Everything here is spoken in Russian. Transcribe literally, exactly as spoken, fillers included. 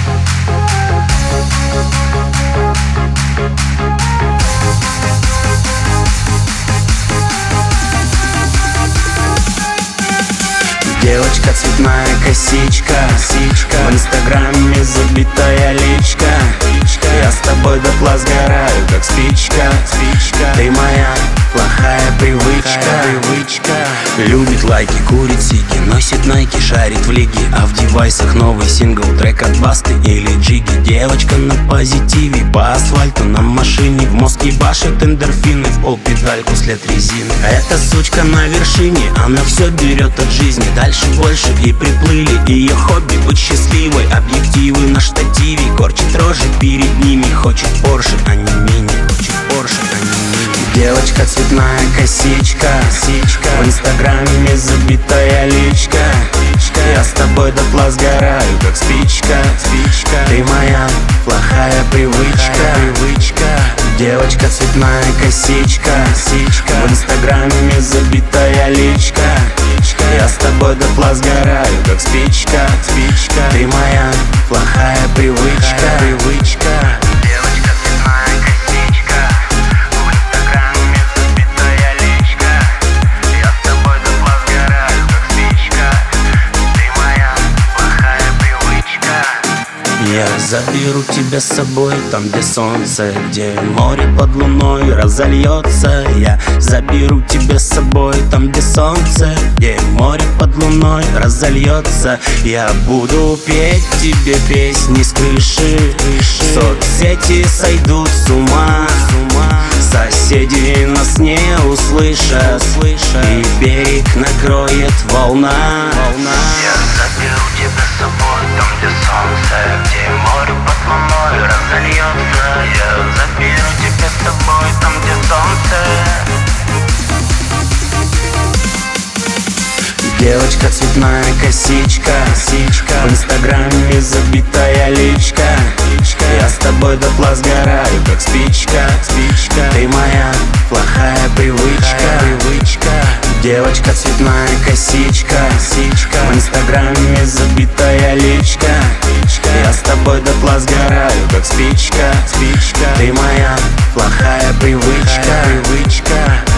Девочка, цветная косичка, косичка. В инстаграме забитая личка, личка. Я с тобой дотла сгораю, как спичка, спичка. Ты моя плохая привычка, привычка. Любит лайки, курит сиги, носит найки, шарит в лиге. А в девайсах новый сингл, трек от Басты или Джиги. Девочка на позитиве, по асфальту на машине. В мозг ебашит эндорфины, в пол педальку след резины. А эта сучка на вершине, она все берет от жизни. Дальше больше и приплыли. Ее хобби быть счастливой, объективы на штативе. Корчит рожи перед ними, хочет Порше, а не мини. Хочет Порше, а не мини. Девочка, цветная косичка, косичка. В инстаграме забитая личка, личка. Я с тобой дотла сгораю, как спичка, спичка. Ты моя плохая привычка, привычка. Девочка, цветная косичка, косичка. В инстаграме забитая личка, личка. Я с тобой дотла сгораю, как спичка, спичка. Ты моя плохая привычка, привычка. Девочка, цветная косичка. В инстаграме забитая личка. Я с тобой дотла сгораю, как спичка. Ты моя плохая привычка. Я заберу тебя с собой там, где солнце, где море под луной разольется. Я заберу тебя с собой там, где солнце, где море под луной разольется. Я буду петь тебе песни с крыши, соцсети сойдут с ума, соседи нас не услышат, и берег накроет волна. Я заберу тебя с собой там, где солнце, где море под луной разольется. Я заберу тебя с собой там, где солнце. Девочка, цветная косичка, косичка. В инстаграме забитая личка, личка. Я с тобой дотла сгораю, как спичка, спичка. Ты моя плохая привычка, привычка. Девочка, цветная косичка, косичка. В инстаграме забитая личка, личка. Я с тобой дотла сгораю, как спичка, спичка. Ты моя плохая привычка, привычка.